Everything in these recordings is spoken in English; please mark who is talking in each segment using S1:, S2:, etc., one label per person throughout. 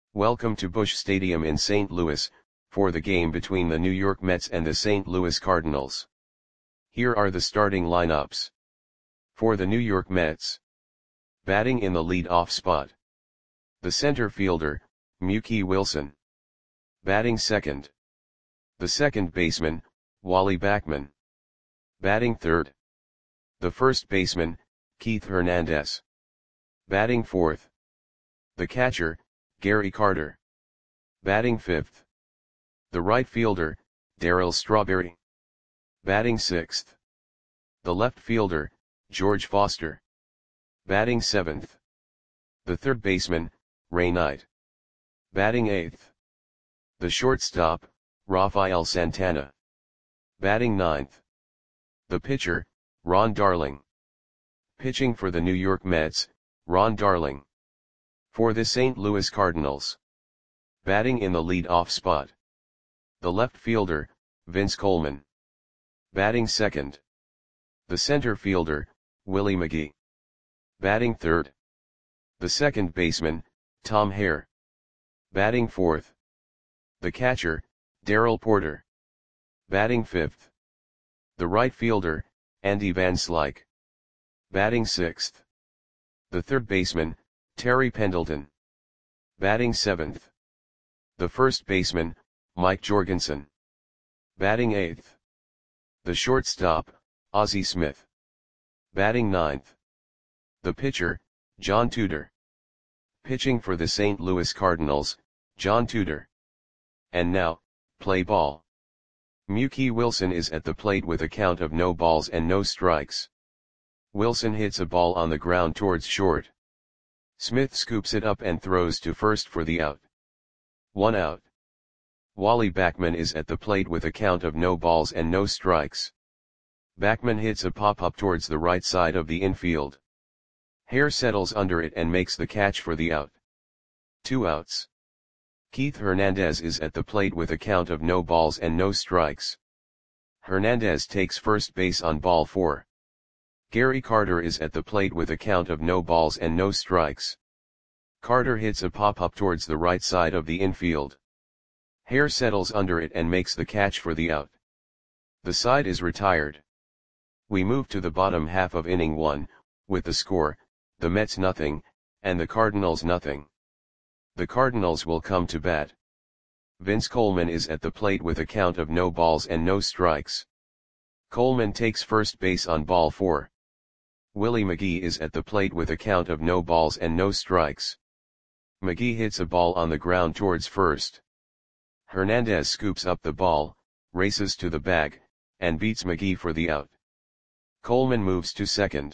S1: Welcome to Busch Stadium in St. Louis, for the game between the New York Mets and the St. Louis Cardinals. Here are the starting lineups. For the New York Mets. Batting in the lead-off spot. The center fielder, Mookie Wilson. Batting second. The second baseman, Wally Backman. Batting third. The first baseman, Keith Hernandez. Batting fourth. The catcher, Gary Carter. Batting fifth. The right fielder, Darryl Strawberry. Batting sixth. The left fielder, George Foster. Batting seventh. The third baseman, Ray Knight. Batting eighth. The shortstop, Rafael Santana. Batting ninth. The pitcher, Ron Darling. Pitching for the New York Mets, Ron Darling. For the St. Louis Cardinals. Batting in the lead-off spot. The left fielder, Vince Coleman. Batting second. The center fielder, Willie McGee. Batting third. The second baseman, Tom Hare. Batting fourth. The catcher, Darrell Porter. Batting fifth. The right fielder, Andy Van Slyke. Batting sixth. The third baseman, Terry Pendleton. Batting seventh. The first baseman, Mike Jorgensen. Batting eighth. The shortstop, Ozzie Smith. Batting ninth. The pitcher, John Tudor. Pitching for the St. Louis Cardinals, John Tudor. And now, play ball. Mookie Wilson is at the plate with a count of no balls and no strikes. Wilson hits a ball on the ground towards short. Smith scoops it up and throws to first for the out. 1 out. Wally Backman is at the plate with a count of no balls and no strikes. Backman hits a pop-up towards the right side of the infield. Hare settles under it and makes the catch for the out. 2 outs. Keith Hernandez is at the plate with a count of no balls and no strikes. Hernandez takes first base on ball 4. Gary Carter is at the plate with a count of no balls and no strikes. Carter hits a pop-up towards the right side of the infield. Hare settles under it and makes the catch for the out. The side is retired. We move to the bottom half of inning 1, with the score, the Mets nothing, and the Cardinals nothing. The Cardinals will come to bat. Vince Coleman is at the plate with a count of no balls and no strikes. Coleman takes first base on ball 4. Willie McGee is at the plate with a count of no balls and no strikes. McGee hits a ball on the ground towards first. Hernandez scoops up the ball, races to the bag, and beats McGee for the out. Coleman moves to second.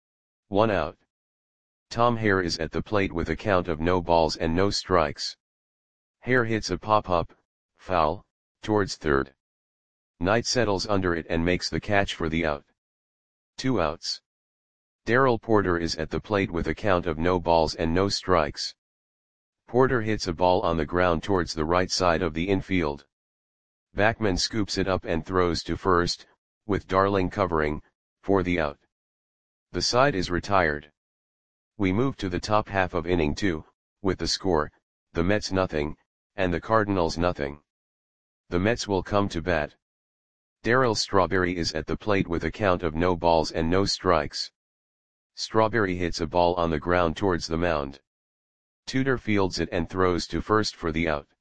S1: 1 out. Tom Hare is at the plate with a count of no balls and no strikes. Hare hits a pop-up, foul, towards third. Knight settles under it and makes the catch for the out. 2 outs. Darrell Porter is at the plate with a count of no balls and no strikes. Porter hits a ball on the ground towards the right side of the infield. Backman scoops it up and throws to first, with Darling covering, for the out. The side is retired. We move to the top half of inning 2, with the score, the Mets nothing, and the Cardinals nothing. The Mets will come to bat. Darryl Strawberry is at the plate with a count of no balls and no strikes. Strawberry hits a ball on the ground towards the mound. Tudor fields it and throws to first for the out.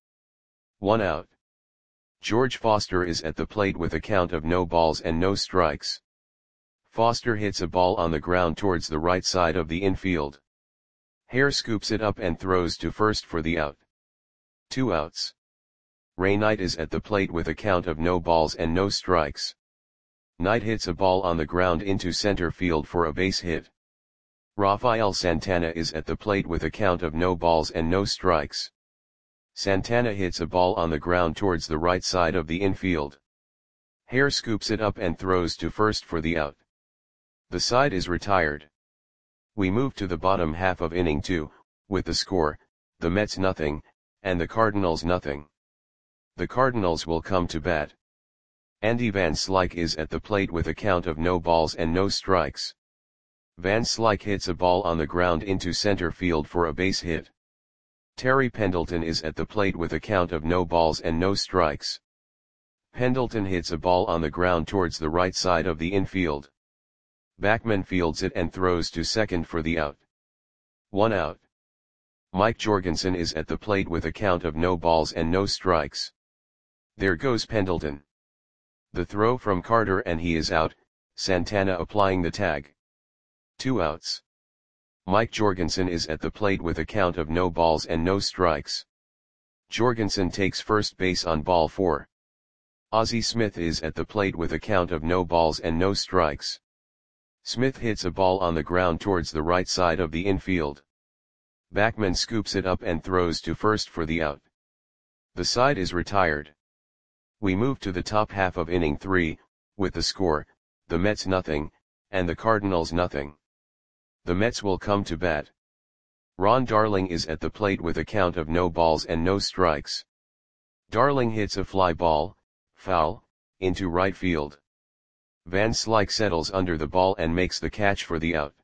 S1: 1 out. George Foster is at the plate with a count of no balls and no strikes. Foster hits a ball on the ground towards the right side of the infield. Hare scoops it up and throws to first for the out. 2 outs. Ray Knight is at the plate with a count of no balls and no strikes. Knight hits a ball on the ground into center field for a base hit. Rafael Santana is at the plate with a count of no balls and no strikes. Santana hits a ball on the ground towards the right side of the infield. Hare scoops it up and throws to first for the out. The side is retired. We move to the bottom half of inning 2, with the score, the Mets nothing, and the Cardinals nothing. The Cardinals will come to bat. Andy Van Slyke is at the plate with a count of no balls and no strikes. Van Slyke hits a ball on the ground into center field for a base hit. Terry Pendleton is at the plate with a count of no balls and no strikes. Pendleton hits a ball on the ground towards the right side of the infield. Backman fields it and throws to second for the out. 1 out. Mike Jorgensen is at the plate with a count of no balls and no strikes. There goes Pendleton. The throw from Carter and he is out, Santana applying the tag. 2 outs. Mike Jorgensen is at the plate with a count of no balls and no strikes. Jorgensen takes first base on ball 4. Ozzie Smith is at the plate with a count of no balls and no strikes. Smith hits a ball on the ground towards the right side of the infield. Backman scoops it up and throws to first for the out. The side is retired. We move to the top half of inning 3, with the score, the Mets nothing, and the Cardinals nothing. The Mets will come to bat. Ron Darling is at the plate with a count of no balls and no strikes. Darling hits a fly ball, foul, into right field. Van Slyke settles under the ball and makes the catch for the out.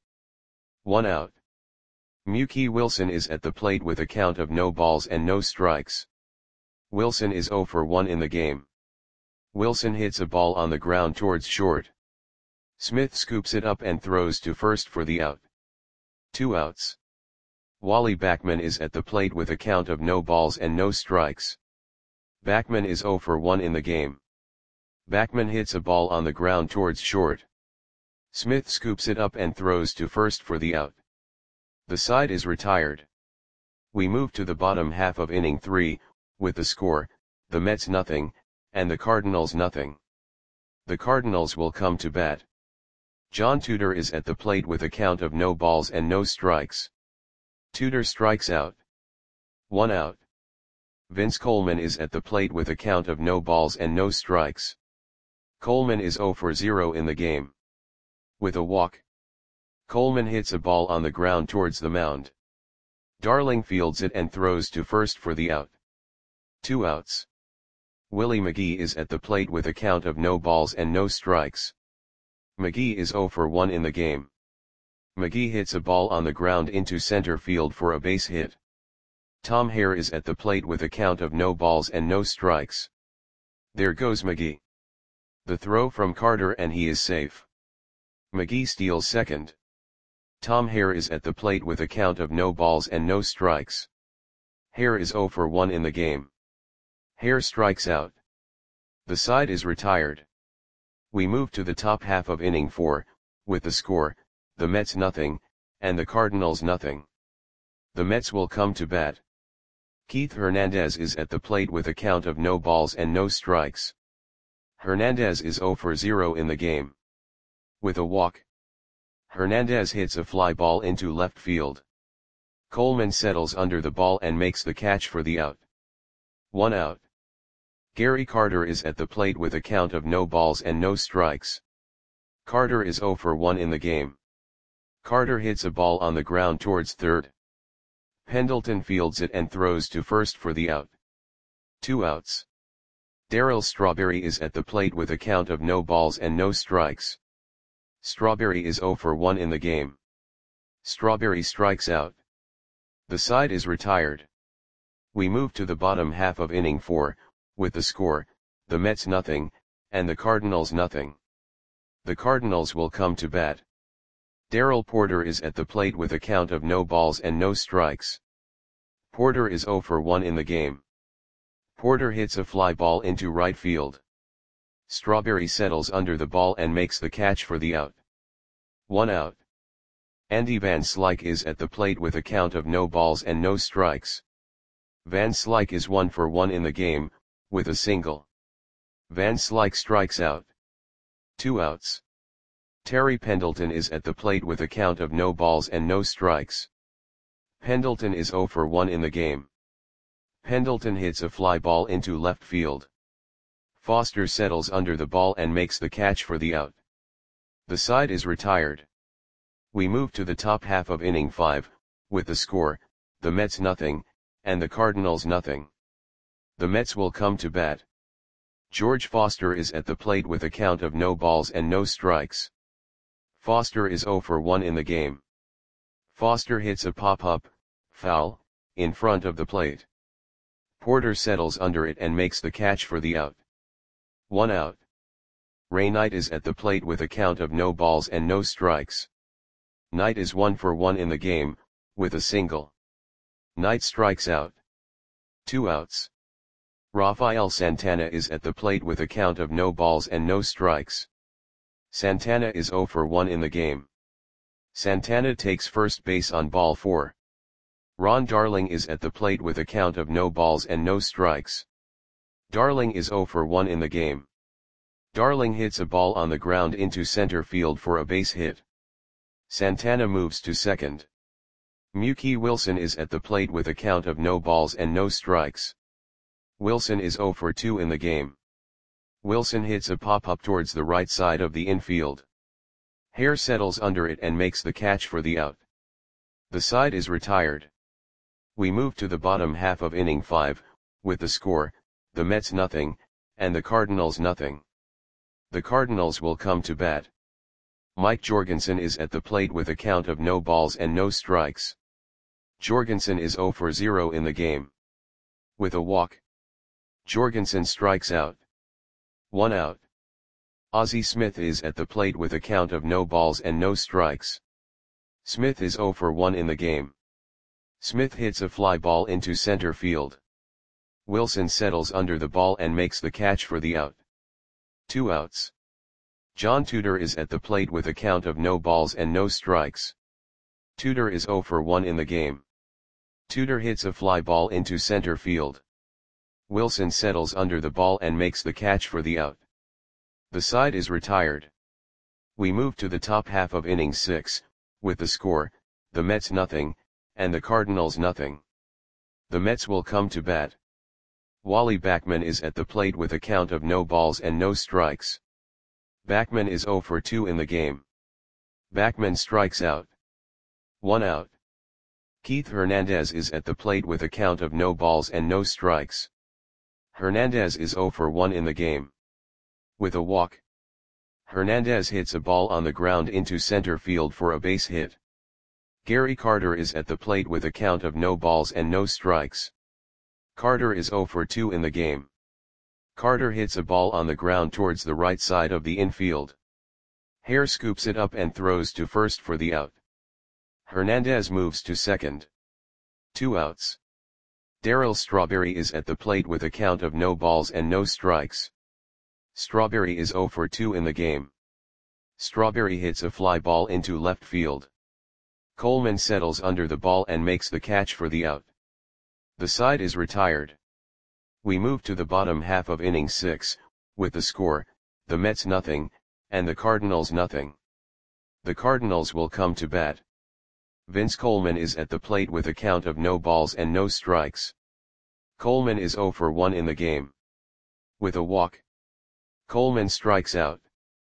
S1: 1 out. Mookie Wilson is at the plate with a count of no balls and no strikes. Wilson is 0 for 1 in the game. Wilson hits a ball on the ground towards short. Smith scoops it up and throws to first for the out. 2 outs. Wally Backman is at the plate with a count of no balls and no strikes. Backman is 0 for 1 in the game. Backman hits a ball on the ground towards short. Smith scoops it up and throws to first for the out. The side is retired. We move to the bottom half of inning 3, with the score, the Mets nothing, and the Cardinals nothing. The Cardinals will come to bat. John Tudor is at the plate with a count of no balls and no strikes. Tudor strikes out. 1 out. Vince Coleman is at the plate with a count of no balls and no strikes. Coleman is 0 for 0 in the game. With a walk. Coleman hits a ball on the ground towards the mound. Darling fields it and throws to first for the out. 2 outs. Willie McGee is at the plate with a count of no balls and no strikes. McGee is 0 for 1 in the game. McGee hits a ball on the ground into center field for a base hit. Tom Hare is at the plate with a count of no balls and no strikes. There goes McGee. The throw from Carter and he is safe. McGee steals second. Tom Hare is at the plate with a count of no balls and no strikes. Hare is 0 for 1 in the game. Hare strikes out. The side is retired. We move to the top half of inning 4, with the score, the Mets nothing, and the Cardinals nothing. The Mets will come to bat. Keith Hernandez is at the plate with a count of no balls and no strikes. Hernandez is 0 for 0 in the game. With a walk. Hernandez hits a fly ball into left field. Coleman settles under the ball and makes the catch for the out. 1 out. Gary Carter is at the plate with a count of no balls and no strikes. Carter is 0 for 1 in the game. Carter hits a ball on the ground towards third. Pendleton fields it and throws to first for the out. 2 outs. Darryl Strawberry is at the plate with a count of no balls and no strikes. Strawberry is 0 for 1 in the game. Strawberry strikes out. The side is retired. We move to the bottom half of inning 4, with the score, the Mets nothing, and the Cardinals nothing. The Cardinals will come to bat. Darrell Porter is at the plate with a count of no balls and no strikes. Porter is 0 for 1 in the game. Porter hits a fly ball into right field. Strawberry settles under the ball and makes the catch for the out. 1 out. Andy Van Slyke is at the plate with a count of no balls and no strikes. Van Slyke is 1 for 1 in the game, with a single. Van Slyke strikes out. 2 outs. Terry Pendleton is at the plate with a count of no balls and no strikes. Pendleton is 0 for 1 in the game. Pendleton hits a fly ball into left field. Foster settles under the ball and makes the catch for the out. The side is retired. We move to the top half of inning 5, with the score, the Mets nothing, and the Cardinals nothing. The Mets will come to bat. George Foster is at the plate with a count of no balls and no strikes. Foster is 0 for 1 in the game. Foster hits a pop-up, foul, in front of the plate. Porter settles under it and makes the catch for the out. 1 out. Ray Knight is at the plate with a count of no balls and no strikes. Knight is 1 for 1 in the game, with a single. Knight strikes out. 2 outs. Rafael Santana is at the plate with a count of no balls and no strikes. Santana is 0 for 1 in the game. Santana takes first base on ball 4. Ron Darling is at the plate with a count of no balls and no strikes. Darling is 0 for 1 in the game. Darling hits a ball on the ground into center field for a base hit. Santana moves to second. Mookie Wilson is at the plate with a count of no balls and no strikes. Wilson is 0 for 2 in the game. Wilson hits a pop-up towards the right side of the infield. Hare settles under it and makes the catch for the out. The side is retired. We move to the bottom half of inning 5, with the score, the Mets nothing, and the Cardinals nothing. The Cardinals will come to bat. Mike Jorgensen is at the plate with a count of no balls and no strikes. Jorgensen is 0 for 0 in the game. With a walk, Jorgensen strikes out. 1 out. Ozzie Smith is at the plate with a count of no balls and no strikes. Smith is 0 for 1 in the game. Smith hits a fly ball into center field. Wilson settles under the ball and makes the catch for the out. 2 outs. John Tudor is at the plate with a count of no balls and no strikes. Tudor is 0 for 1 in the game. Tudor hits a fly ball into center field. Wilson settles under the ball and makes the catch for the out. The side is retired. We move to the top half of inning 6, with the score, the Mets nothing, and the Cardinals nothing. The Mets will come to bat. Wally Backman is at the plate with a count of no balls and no strikes. Backman is 0 for 2 in the game. Backman strikes out. 1 out. Keith Hernandez is at the plate with a count of no balls and no strikes. Hernandez is 0 for 1 in the game. With a walk, Hernandez hits a ball on the ground into center field for a base hit. Gary Carter is at the plate with a count of no balls and no strikes. Carter is 0 for 2 in the game. Carter hits a ball on the ground towards the right side of the infield. Hare scoops it up and throws to first for the out. Hernandez moves to second. 2 outs. Darryl Strawberry is at the plate with a count of no balls and no strikes. Strawberry is 0 for 2 in the game. Strawberry hits a fly ball into left field. Coleman settles under the ball and makes the catch for the out. The side is retired. We move to the bottom half of inning 6, with the score, the Mets nothing, and the Cardinals nothing. The Cardinals will come to bat. Vince Coleman is at the plate with a count of no balls and no strikes. Coleman is 0 for 1 in the game. With a walk, Coleman strikes out.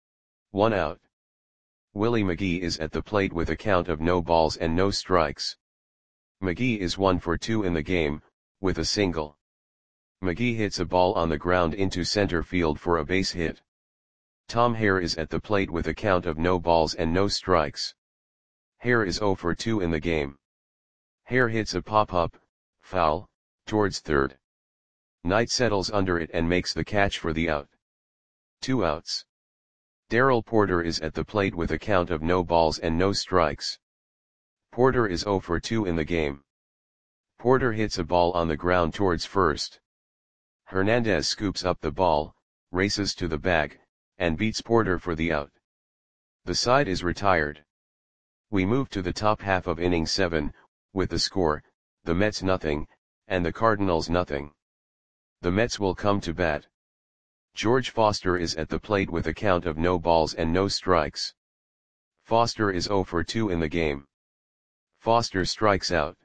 S1: 1 out. Willie McGee is at the plate with a count of no balls and no strikes. McGee is 1 for 2 in the game, with a single. McGee hits a ball on the ground into center field for a base hit. Tom Hare is at the plate with a count of no balls and no strikes. Hare is 0 for 2 in the game. Hare hits a pop-up, foul, towards third. Knight settles under it and makes the catch for the out. 2 outs. Darrell Porter is at the plate with a count of no balls and no strikes. Porter is 0 for 2 in the game. Porter hits a ball on the ground towards first. Hernandez scoops up the ball, races to the bag, and beats Porter for the out. The side is retired. We move to the top half of inning 7, with the score, the Mets nothing, and the Cardinals nothing. The Mets will come to bat. George Foster is at the plate with a count of no balls and no strikes. Foster is 0 for 2 in the game. Foster strikes out.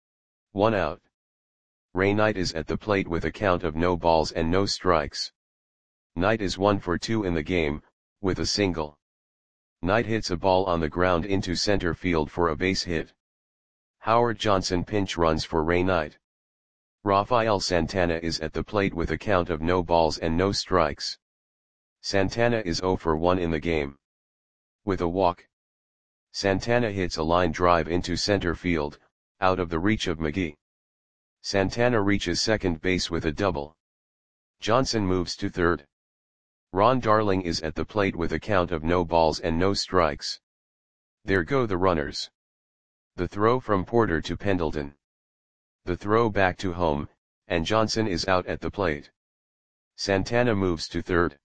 S1: 1 out. Ray Knight is at the plate with a count of no balls and no strikes. Knight is 1 for 2 in the game, with a single. Knight hits a ball on the ground into center field for a base hit. Howard Johnson pinch runs for Ray Knight. Rafael Santana is at the plate with a count of no balls and no strikes. Santana is 0 for 1 in the game. With a walk, Santana hits a line drive into center field, out of the reach of McGee. Santana reaches second base with a double. Johnson moves to third. Ron Darling is at the plate with a count of no balls and no strikes. There go the runners. The throw from Porter to Pendleton. The throw back to home, and Johnson is out at the plate. Santana moves to third.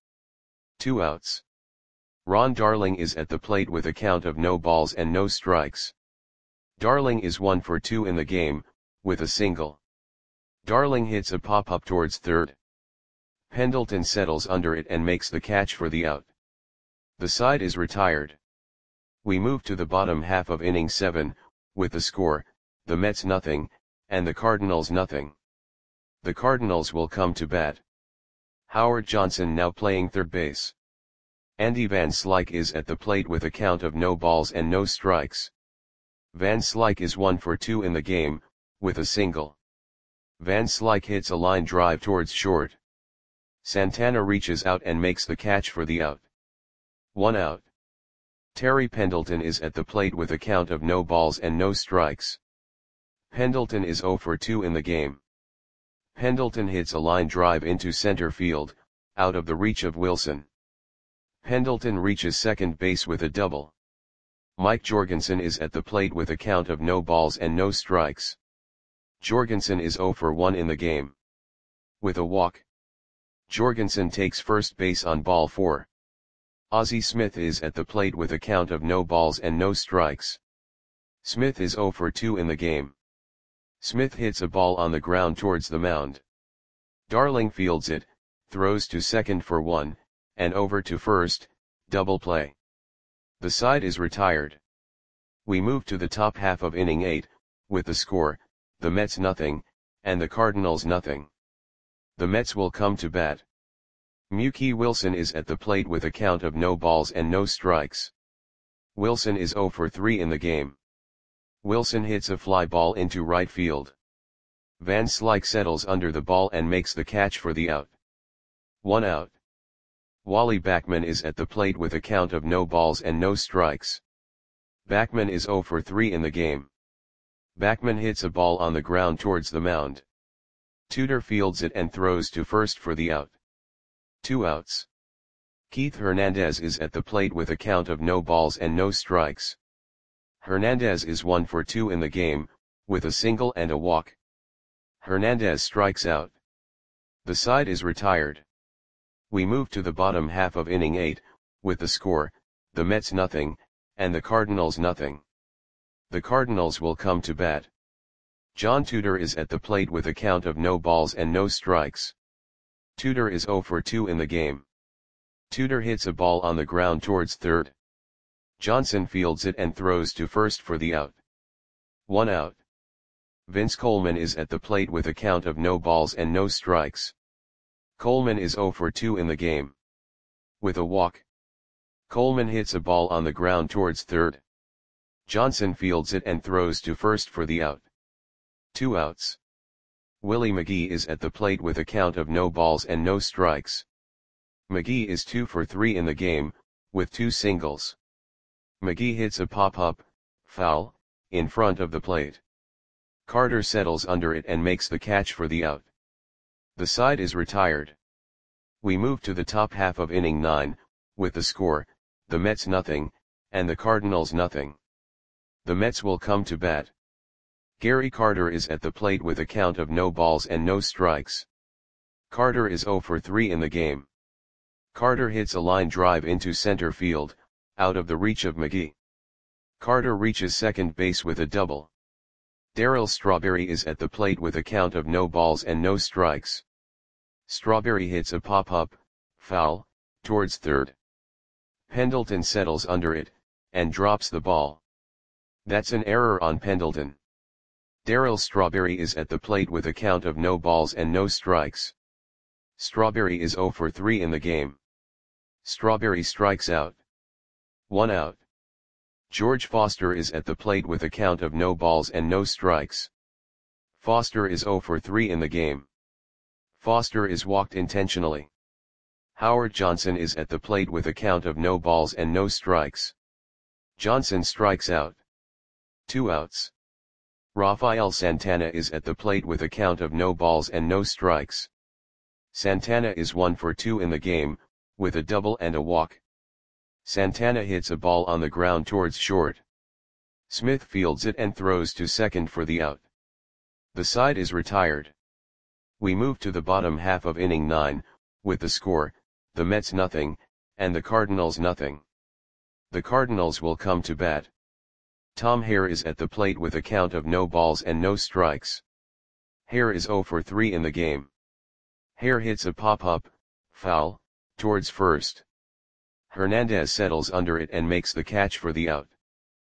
S1: 2 outs. Ron Darling is at the plate with a count of no balls and no strikes. Darling is 1 for 2 in the game, with a single. Darling hits a pop-up towards third. Pendleton settles under it and makes the catch for the out. The side is retired. We move to the bottom half of inning 7, with the score, the Mets nothing, and the Cardinals nothing. The Cardinals will come to bat. Howard Johnson now playing third base. Andy Van Slyke is at the plate with a count of no balls and no strikes. Van Slyke is 1 for 2 in the game, with a single. Van Slyke hits a line drive towards short. Santana reaches out and makes the catch for the out. 1 out. Terry Pendleton is at the plate with a count of no balls and no strikes. Pendleton is 0 for 2 in the game. Pendleton hits a line drive into center field, out of the reach of Wilson. Pendleton reaches second base with a double. Mike Jorgensen is at the plate with a count of no balls and no strikes. Jorgensen is 0 for 1 in the game. With a walk. Jorgensen takes first base on ball 4. Ozzie Smith is at the plate with a count of no balls and no strikes. Smith is 0 for 2 in the game. Smith hits a ball on the ground towards the mound. Darling fields it, throws to second for 1, and over to first, double play. The side is retired. We move to the top half of inning 8, with the score, the Mets nothing, and the Cardinals nothing. The Mets will come to bat. Mookie Wilson is at the plate with a count of no balls and no strikes. Wilson is 0 for 3 in the game. Wilson hits a fly ball into right field. Van Slyke settles under the ball and makes the catch for the out. 1 out. Wally Backman is at the plate with a count of no balls and no strikes. Backman is 0 for 3 in the game. Backman hits a ball on the ground towards the mound. Tudor fields it and throws to first for the out. 2 outs. Keith Hernandez is at the plate with a count of no balls and no strikes. Hernandez is 1 for 2 in the game, with a single and a walk. Hernandez strikes out. The side is retired. We move to the bottom half of inning 8, with the score, the Mets nothing, and the Cardinals nothing. The Cardinals will come to bat. John Tudor is at the plate with a count of no balls and no strikes. Tudor is 0 for 2 in the game. Tudor hits a ball on the ground towards third. Johnson fields it and throws to first for the out. 1 out. Vince Coleman is at the plate with a count of no balls and no strikes. Coleman is 0 for 2 in the game. With a walk. Coleman hits a ball on the ground towards third. Johnson fields it and throws to first for the out. 2 outs. Willie McGee is at the plate with a count of no balls and no strikes. McGee is 2 for 3 in the game, with 2 singles. McGee hits a pop-up, foul, in front of the plate. Carter settles under it and makes the catch for the out. The side is retired. We move to the top half of inning 9, with the score, the Mets nothing, and the Cardinals nothing. The Mets will come to bat. Gary Carter is at the plate with a count of no balls and no strikes. Carter is 0 for 3 in the game. Carter hits a line drive into center field, out of the reach of McGee. Carter reaches second base with a double. Darryl Strawberry is at the plate with a count of no balls and no strikes. Strawberry hits a pop-up, foul, towards third. Pendleton settles under it, and drops the ball. That's an error on Pendleton. Darryl Strawberry is at the plate with a count of no balls and no strikes. Strawberry is 0 for 3 in the game. Strawberry strikes out. 1 out. George Foster is at the plate with a count of no balls and no strikes. Foster is 0 for 3 in the game. Foster is walked intentionally. Howard Johnson is at the plate with a count of no balls and no strikes. Johnson strikes out. 2 outs. Rafael Santana is at the plate with a count of no balls and no strikes. Santana is 1 for 2 in the game, with a double and a walk. Santana hits a ball on the ground towards short. Smith fields it and throws to second for the out. The side is retired. We move to the bottom half of inning 9, with the score, the Mets nothing, and the Cardinals nothing. The Cardinals will come to bat. Tom Hare is at the plate with a count of no balls and no strikes. Hare is 0 for 3 in the game. Hare hits a pop-up, foul, towards first. Hernandez settles under it and makes the catch for the out.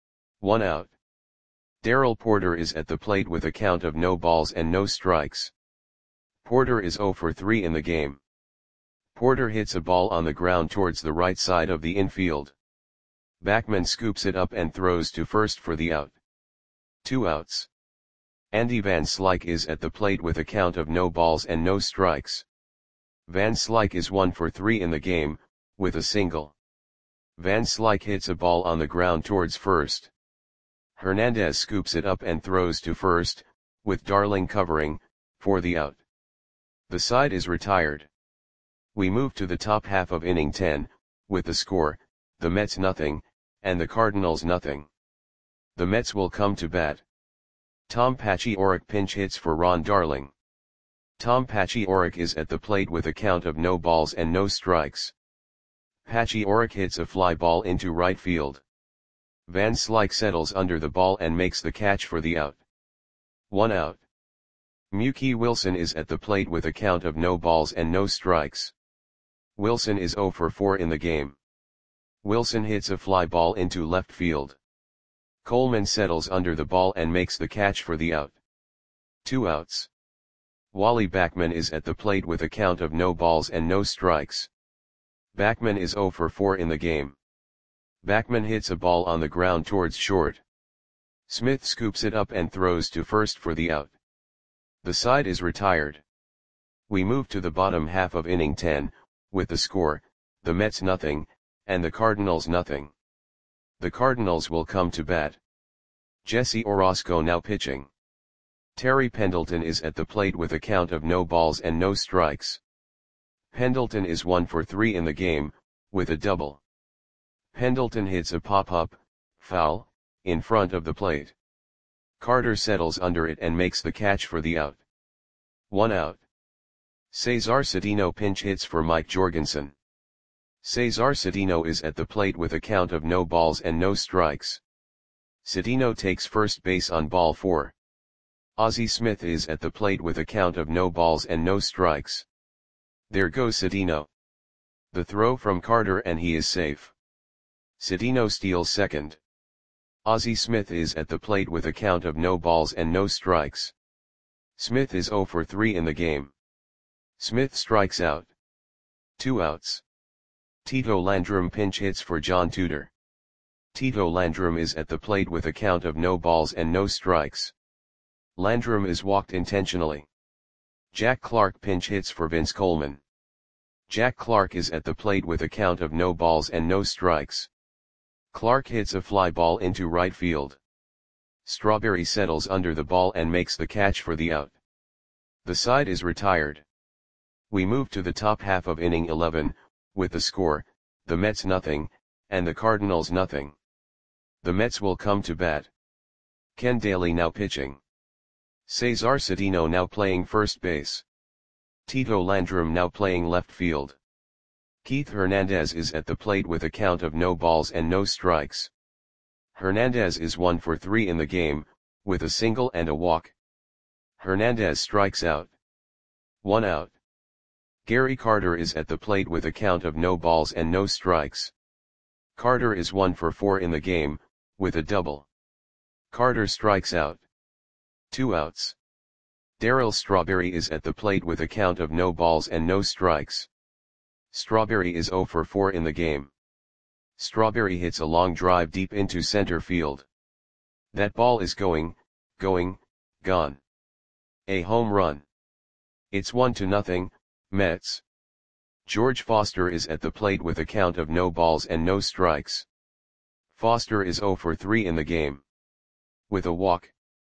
S1: 1 out. Darrell Porter is at the plate with a count of no balls and no strikes. Porter is 0 for 3 in the game. Porter hits a ball on the ground towards the right side of the infield. Backman scoops it up and throws to first for the out. 2 outs. Andy Van Slyke is at the plate with a count of no balls and no strikes. Van Slyke is 1 for 3 in the game, with a single. Van Slyke hits a ball on the ground towards first. Hernandez scoops it up and throws to first, with Darling covering, for the out. The side is retired. We move to the top half of inning 10, with the score, the Mets nothing, and the Cardinals nothing. The Mets will come to bat. Tom Paciorek pinch hits for Ron Darling. Tom Paciorek is at the plate with a count of no balls and no strikes. Paciorek hits a fly ball into right field. Van Slyke settles under the ball and makes the catch for the out. 1 out. Mookie Wilson is at the plate with a count of no balls and no strikes. Wilson is 0 for 4 in the game. Wilson hits a fly ball into left field. Coleman settles under the ball and makes the catch for the out. 2 outs. Wally Backman is at the plate with a count of no balls and no strikes. Backman is 0 for 4 in the game. Backman hits a ball on the ground towards short. Smith scoops it up and throws to first for the out. The side is retired. We move to the bottom half of inning 10, with the score, the Mets nothing, and the Cardinals nothing. The Cardinals will come to bat. Jesse Orosco now pitching. Terry Pendleton is at the plate with a count of no balls and no strikes. Pendleton is 1 for 3 in the game, with a double. Pendleton hits a pop-up, foul, in front of the plate. Carter settles under it and makes the catch for the out. 1 out. Cesar Cedeno pinch hits for Mike Jorgensen. Cesar Cedeno is at the plate with a count of no balls and no strikes. Cedeno takes first base on ball 4. Ozzie Smith is at the plate with a count of no balls and no strikes. There goes Cedeno. The throw from Carter and he is safe. Cedeno steals second. Ozzie Smith is at the plate with a count of no balls and no strikes. Smith is 0 for 3 in the game. Smith strikes out. 2 outs. Tito Landrum pinch hits for John Tudor. Tito Landrum is at the plate with a count of no balls and no strikes. Landrum is walked intentionally. Jack Clark pinch hits for Vince Coleman. Jack Clark is at the plate with a count of no balls and no strikes. Clark hits a fly ball into right field. Strawberry settles under the ball and makes the catch for the out. The side is retired. We move to the top half of inning 11, with the score, the Mets nothing, and the Cardinals nothing. The Mets will come to bat. Ken Daly now pitching. Cesar Cedeno now playing first base. Tito Landrum now playing left field. Keith Hernandez is at the plate with a count of no balls and no strikes. Hernandez is 1 for 3 in the game, with a single and a walk. Hernandez strikes out. 1 out. Gary Carter is at the plate with a count of no balls and no strikes. Carter is 1 for 4 in the game, with a double. Carter strikes out. 2 outs. Darryl Strawberry is at the plate with a count of no balls and no strikes. Strawberry is 0 for 4 in the game. Strawberry hits a long drive deep into center field. That ball is gone. A home run. It's 1-0, Mets. George Foster is at the plate with a count of no balls and no strikes. Foster is 0 for 3 in the game. With a walk.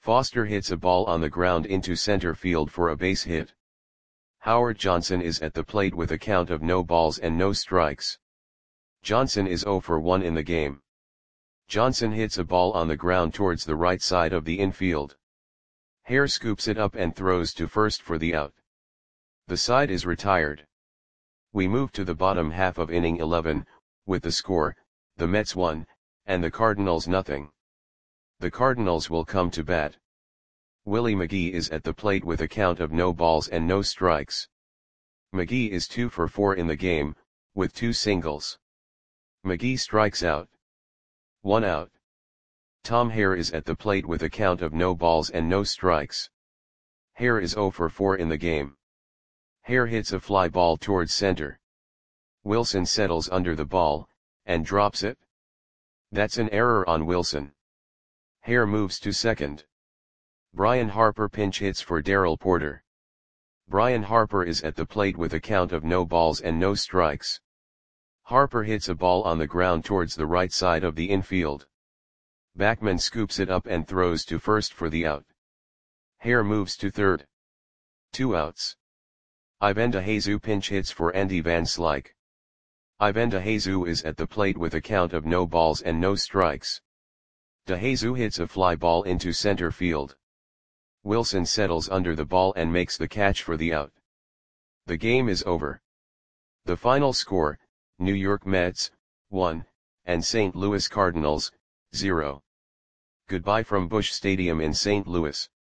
S1: Foster hits a ball on the ground into center field for a base hit. Howard Johnson is at the plate with a count of no balls and no strikes. Johnson is 0 for 1 in the game. Johnson hits a ball on the ground towards the right side of the infield. Hare scoops it up and throws to first for the out. The side is retired. We move to the bottom half of inning 11, with the score, the Mets 1, and the Cardinals nothing. The Cardinals will come to bat. Willie McGee is at the plate with a count of no balls and no strikes. McGee is 2 for 4 in the game, with 2 singles. McGee strikes out. 1 out. Tom Hare is at the plate with a count of no balls and no strikes. Hare is 0 for 4 in the game. Hare hits a fly ball towards center. Wilson settles under the ball, and drops it. That's an error on Wilson. Hare moves to second. Brian Harper pinch hits for Darrell Porter. Brian Harper is at the plate with a count of no balls and no strikes. Harper hits a ball on the ground towards the right side of the infield. Backman scoops it up and throws to first for the out. Hare moves to third. 2 outs. Ivan DeJesus pinch hits for Andy Van Slyke. Ivan DeJesus is at the plate with a count of no balls and no strikes. DeJesus hits a fly ball into center field. Wilson settles under the ball and makes the catch for the out. The game is over. The final score, New York Mets, 1, and St. Louis Cardinals, 0. Goodbye from Busch Stadium in St. Louis.